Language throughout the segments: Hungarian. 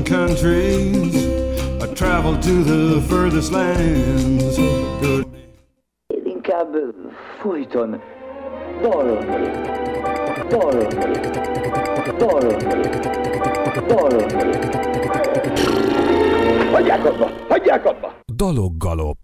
countries. I traveled to the furthest lands. Good. Én inkább folyton dalolni. Hagyják abba! Daloggalop.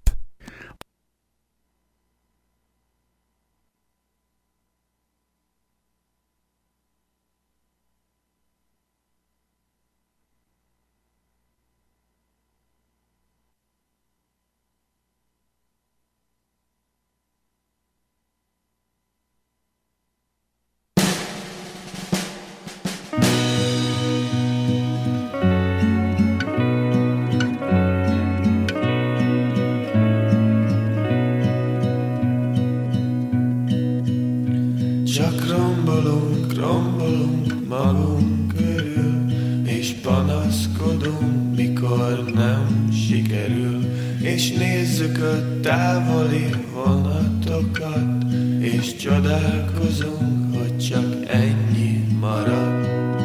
Rombolunk magunk körül, és panaszkodunk, mikor nem sikerül, és nézzük a távoli vonatokat, és csodálkozunk, hogy csak ennyi marad.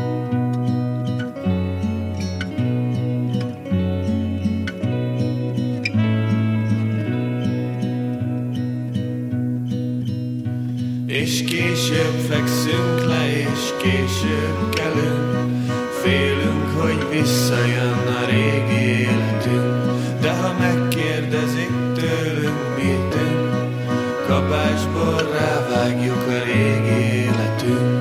És később fekszünk le, és később kelünk, félünk, hogy visszajön a régi életünk, de ha megkérdezik tőlünk, mit tűnt, kapásból rávágjuk a régi életünk.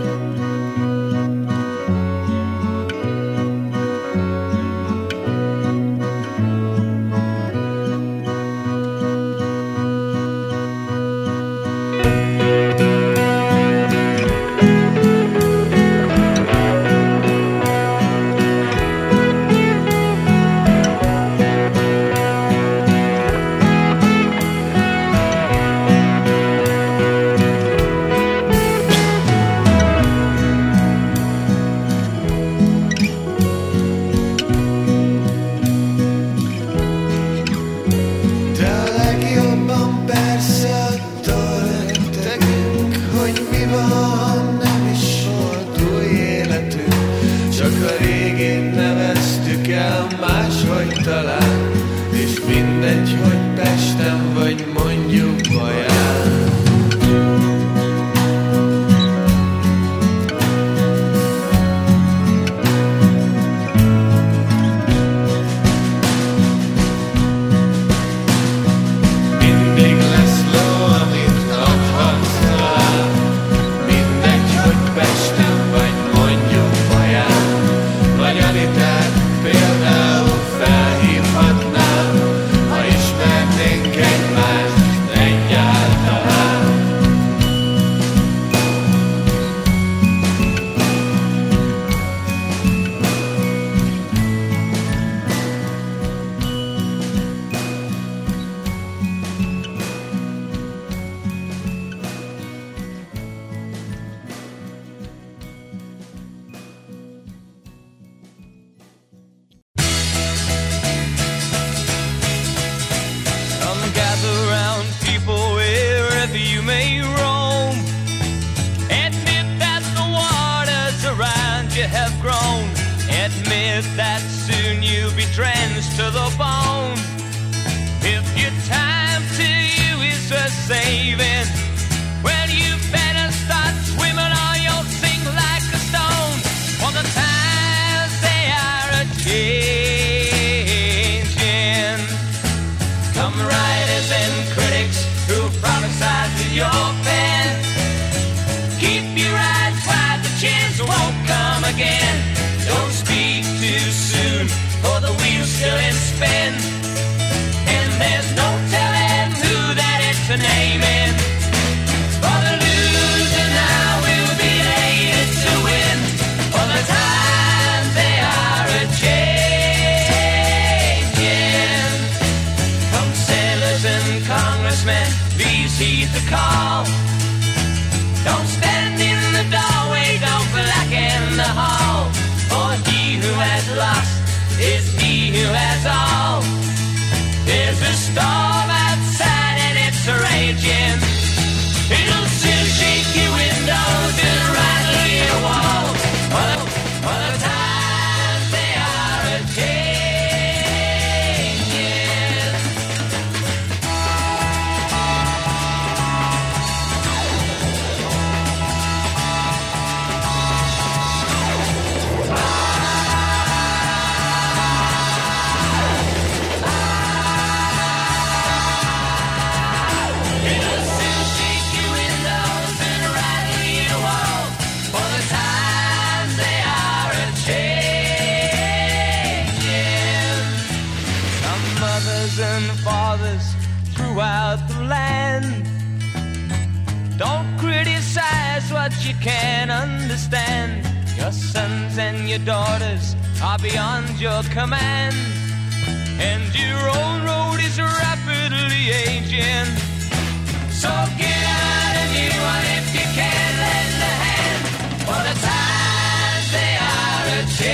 mothers and fathers throughout the land. Don't criticize what you can't understand. Your sons and your daughters are beyond your command, and your own road is rapidly aging. So get out a new one if you can lend a hand, for the times they are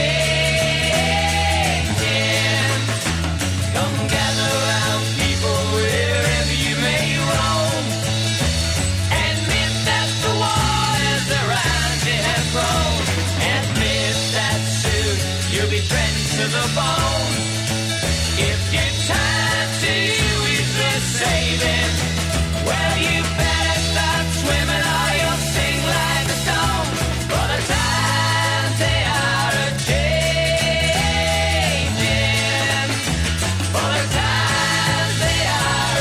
a-changing. Come gather round, people, wherever you may roam. Admit that the waters around you have grown. Admit that soon you'll be drenched to the bone. If your time to you is the saving, well, you better start swimming or you'll sink like a stone. For the times they are a-changing. For the times they are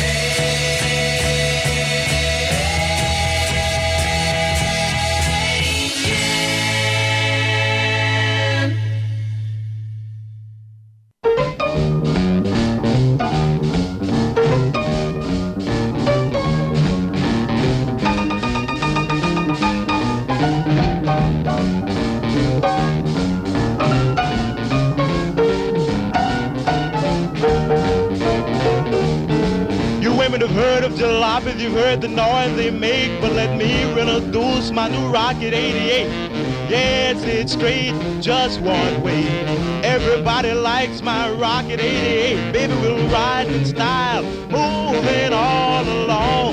Women have heard of jalopies, you've heard the noise they make, but let me introduce my new Rocket 88. Yes, it's straight, just one way. Everybody likes my Rocket 88. Baby, we'll ride in style, moving all along.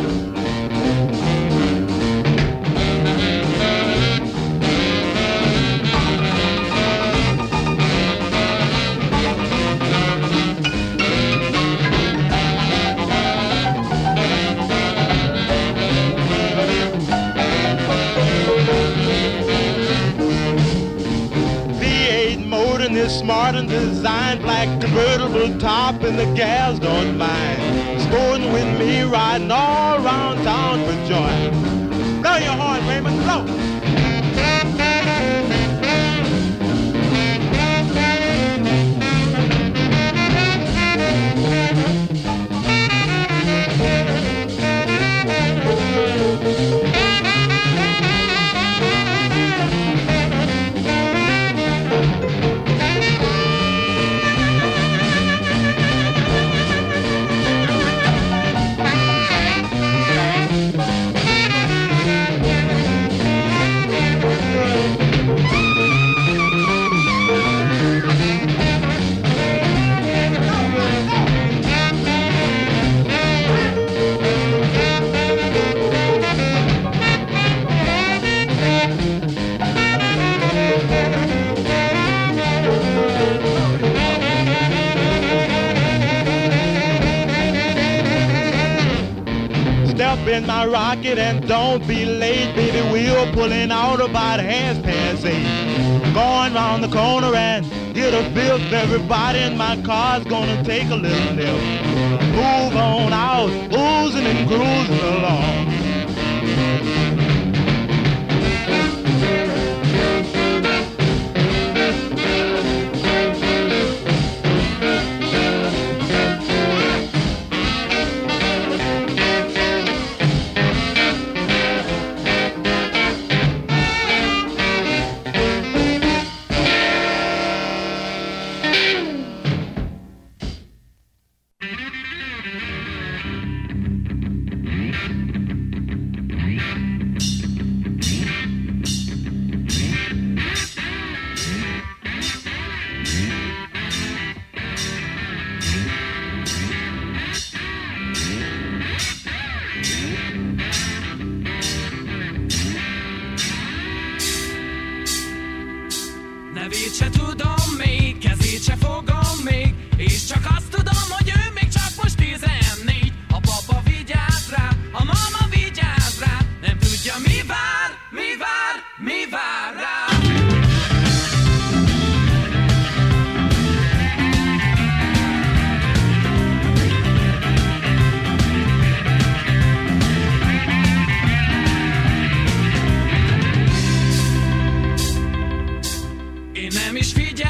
Is smart and designed, black convertible top, and the gals don't mind sporting with me, riding all around town for joy. Blow your horn, Raymond, blow. In my rocket and don't be late, baby, we're pulling out about 8:30. Going round the corner and get a fifth. Everybody in my car's gonna take a little nip. Move on out, oozing and cruising along. Nevét se tudom még, kezét se fogom még, és csak azt tudom, hogy ő még csak most 14. A papa vigyáz rá, a mama vigyáz rá, nem tudja mi vár, mi vár, mi vár rá. Nem is figyel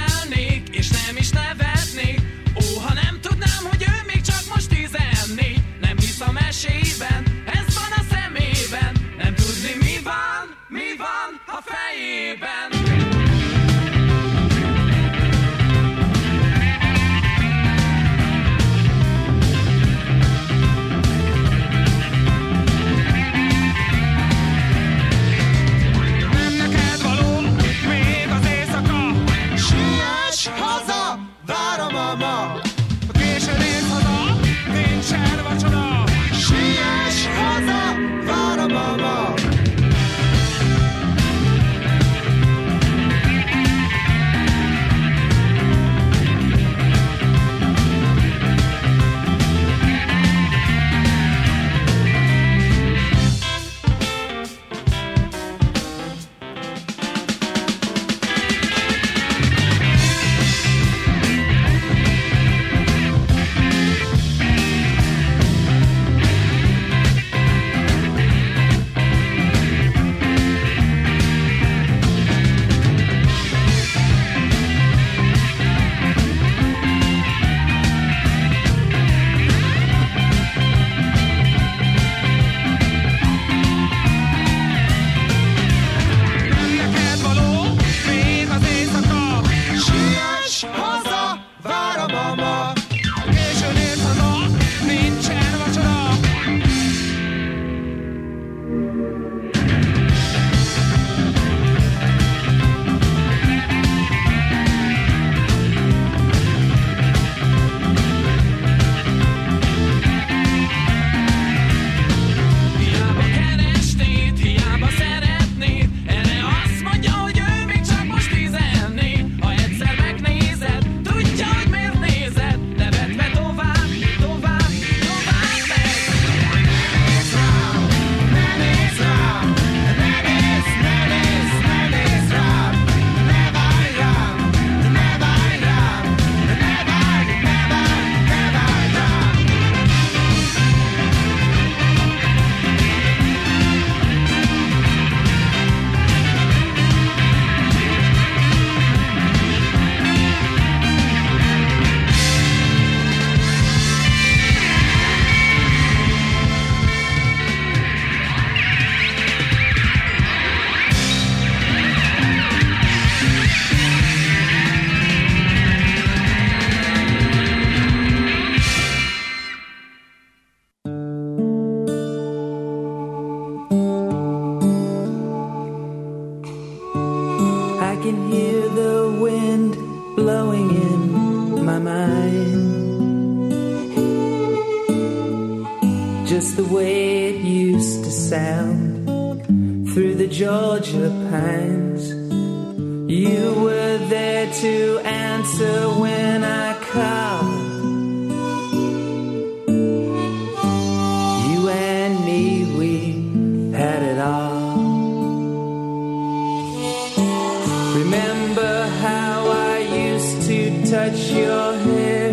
just the way it used to sound through the Georgia pines. You were there to answer when I called. You and me, we had it all. Remember how I used to touch your hair,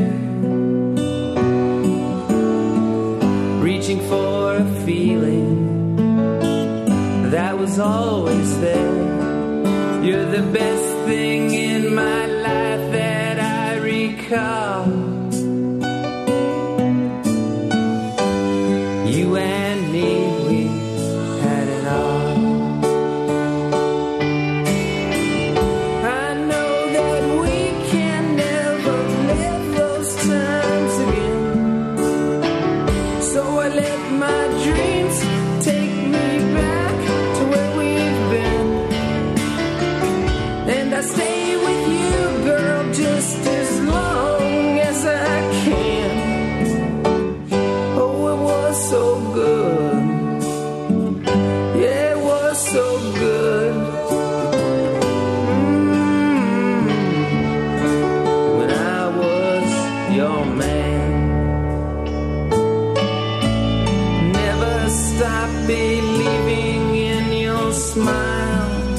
reaching for a feeling that was always there. You're the best thing in my life that I recall. You and me, we had it all. I know that we can never live those times again, so I let my dreams take me back to where we've been. And I stay with you, girl, just as long as I can. Oh, it was so good. Yeah, it was so good. When I was your man. Never stop believing in your smile.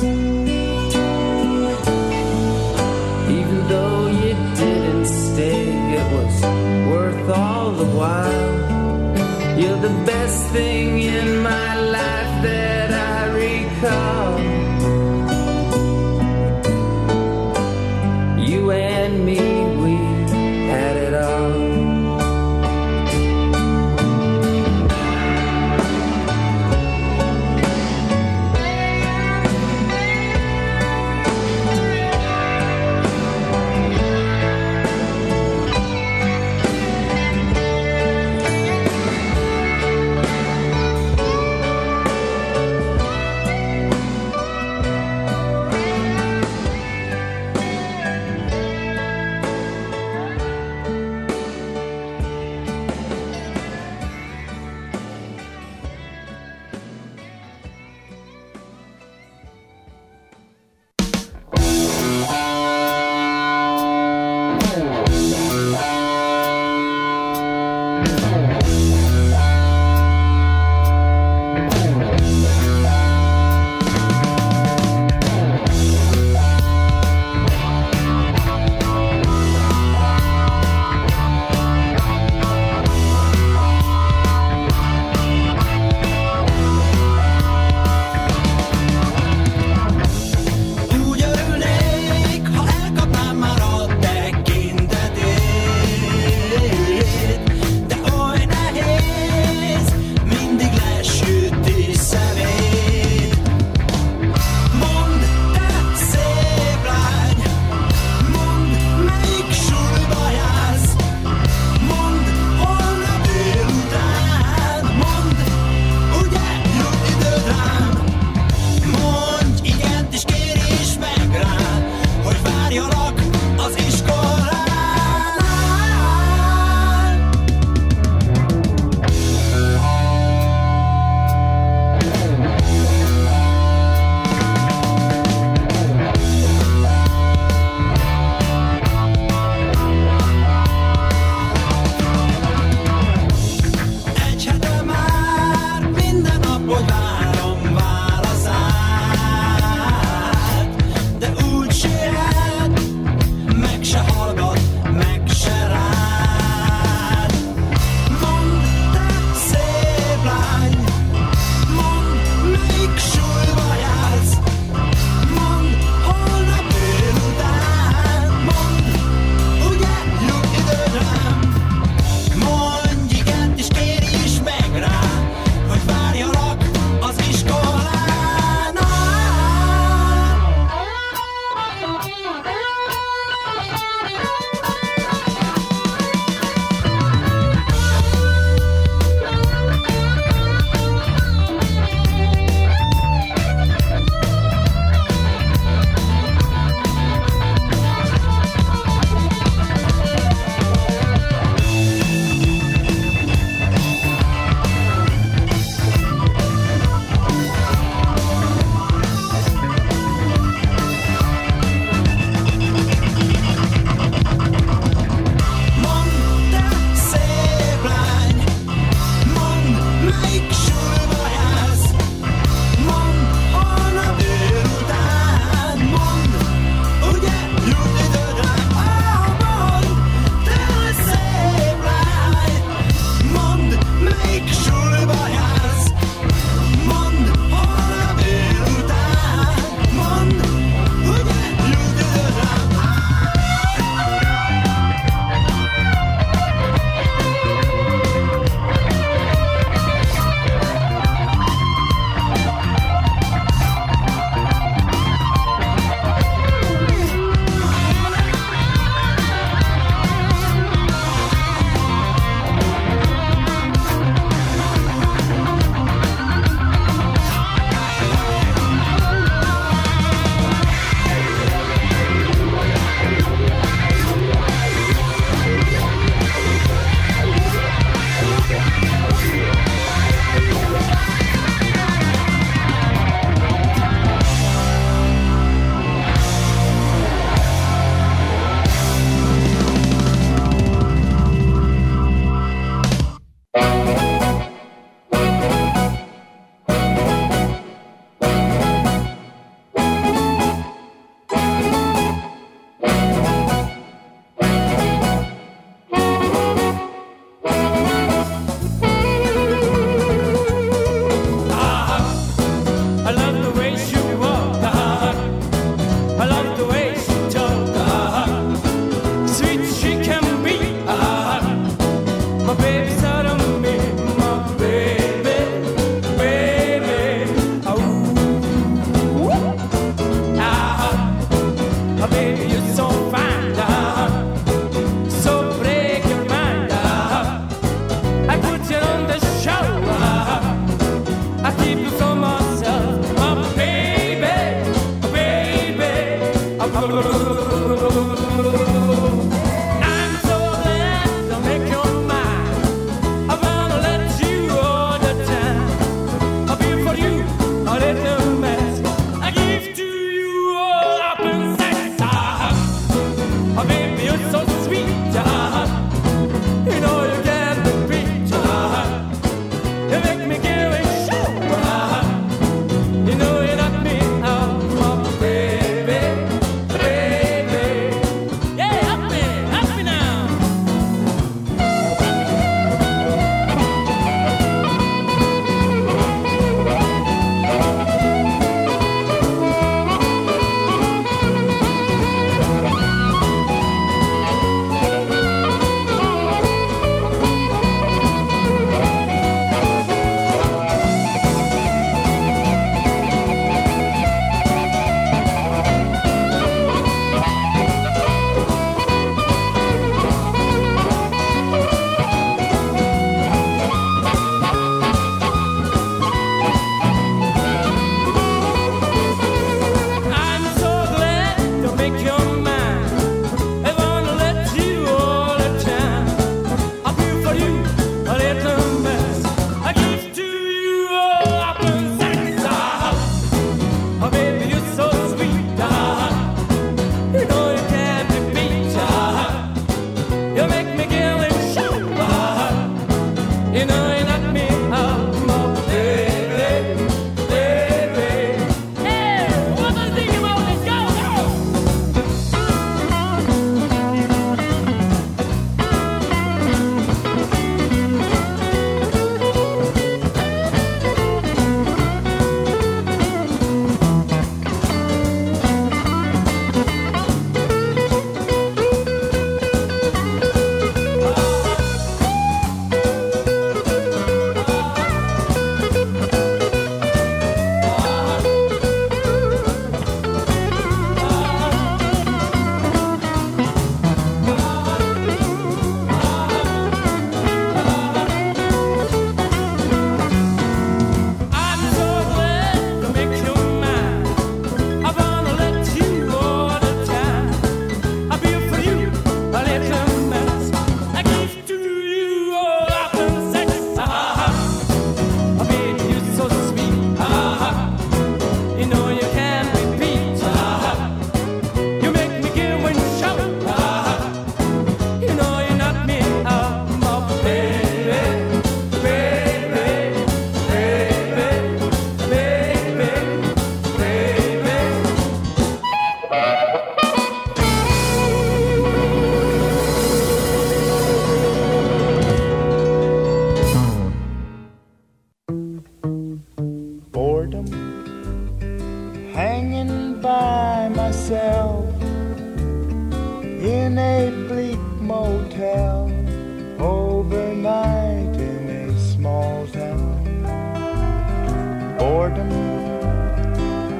Even though you didn't stay, it was worth all the while. You're the best thing in my life that I recall. You and me, we had it all.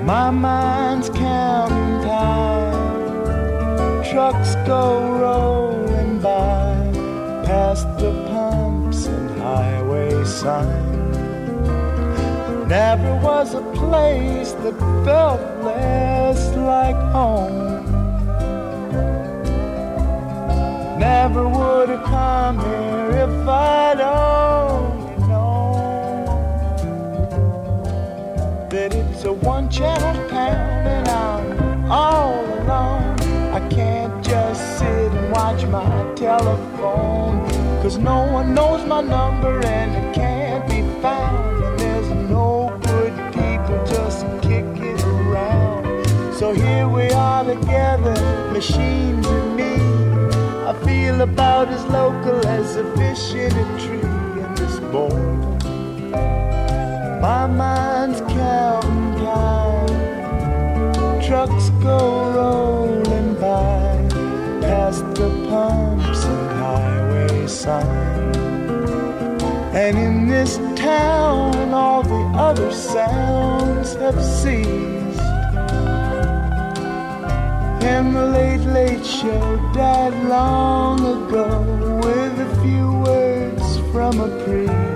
My mind's counting time. Trucks go rolling by, past the pumps and highway signs. Never was a place that felt less like home. Never would have come here if I'd only known that it's a one-channel town and I'm all alone. I can't just sit and watch my telephone, 'cause no one knows my number and it can't be found. And there's no good people just kicking around. So here we are together, machines and me. I feel about as local as a fish in a tree in this boredom. My mind's counting time. Trucks go rolling by, past the pumps and highway signs. And in this town, all the other sounds have ceased. And the Late Late Show died long ago with a few words from a priest.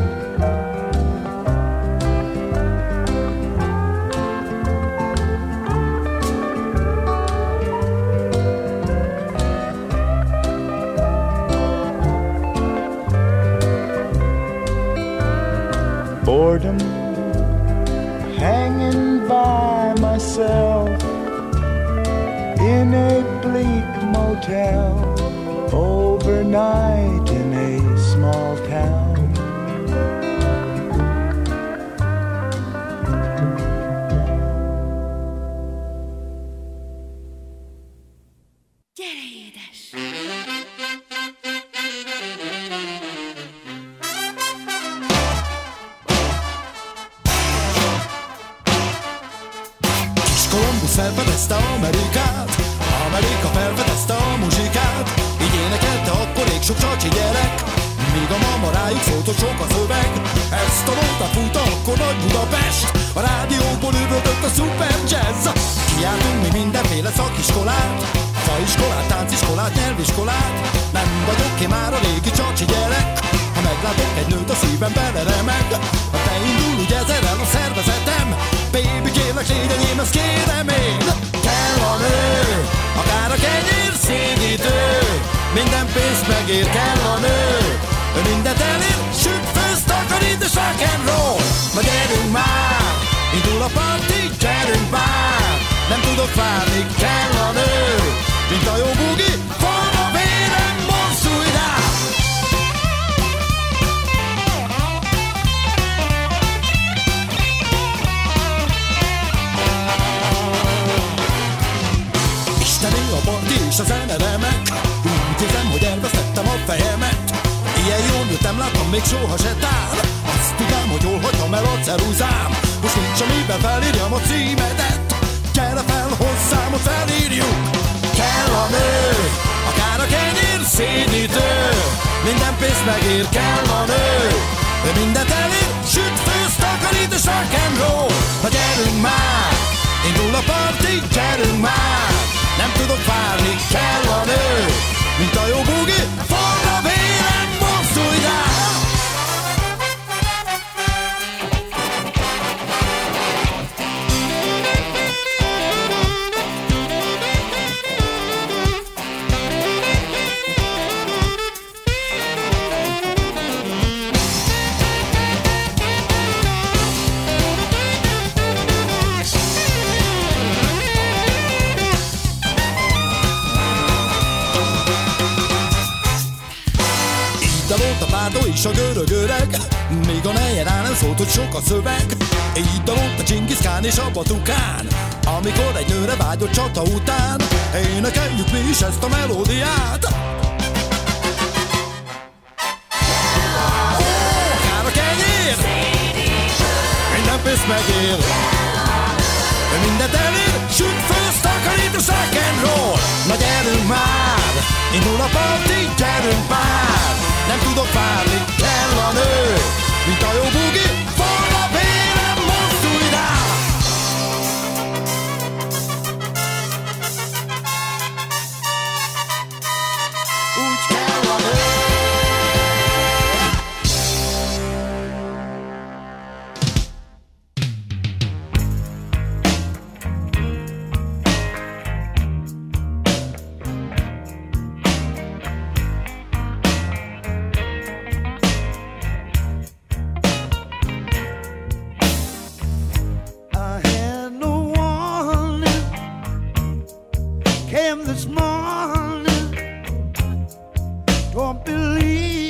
Boredom, hanging by myself in a bleak motel, overnight in a small town. Gyere, édes! Kolumbusz felfedezte Amerikát, Amerika felfedezte a muzsikát. Így énekelte akkor rég sok csacsi gyerek, míg a mama rájuk szólt, hogy sok a szöveg. Ezt a nótát fújta akkor Nagy Budapest, a rádióból üvöltött a szuper jazz. Kiáltunk mi mindenféle szakiskolát, faiskolát, tánciskolát, nyelviskolát. Nem vagyok én már a régi csacsi gyerek, ha meglátok egy nőt a szívem beleremeg. Ha beindul úgy ezerrel a szervezetem, baby kérlek légy enyém, ezt kérem én. Kell a nő, akár a kenyér szédítő, minden pénzt megér, kell a nő. Ő mindent elér, süt, főzt, takarít és rock'n'roll. Na gyerünk már, indul a parti, gyerünk már. Nem tudok várni, kell a nő, mint a jó bugi, forma vérem, mozdulj rá. Isteni a parti és a zene remek, úgy érzem, hogy elvesztettem a fejemet. Ilyen jól nőttem, láttam, még soha se tál. Azt tudám, hogy jól hagytam el a ceruzám. Most nincs amiben felírjam a címedet. Gyere fel hozzám, hogy felírjuk. Kell a nő, akár a kenyér szédítő, minden pénzt megér, kell a nő. Ő mindent elér, süt, főzt, takarít és rock'n'roll. Na gyerünk már, indul a parti, gyerünk már. Nem tudok várni, kell a nő, mint a jó bugi, forra vérem, mozdulj rá. A pártó és a görög öreg, még a neje rá nem szólt, hogy sok a szöveg. Így dalolt a Csingiszkán és a Batukán, amikor egy nőre vágyott csata után. Énekeljük mi is ezt a melódiát. Akár a kenyér, minden pénzt megér, mindent elér, süt, főzt, takarít és rock'n'roll. Na gyerünk már, indul a parti, gyerünk már. Nem tudok várni,